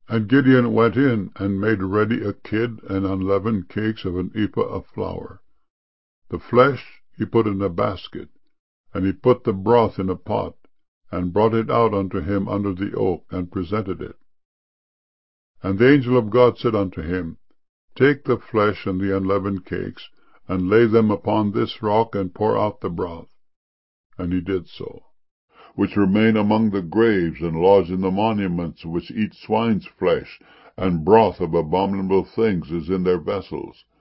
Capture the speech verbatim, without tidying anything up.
And Gideon went in, and made ready a kid and unleavened cakes of an ephah of flour. The flesh he put in a basket, and he put the broth in a pot, and brought it out unto him under the oak, and presented it. And the angel of God said unto him, Take the flesh and the unleavened cakes, and lay them upon this rock, and pour out the broth. And he did so. Which remain among the graves, and lodge in the monuments, which eat swine's flesh, and broth of abominable things is in their vessels.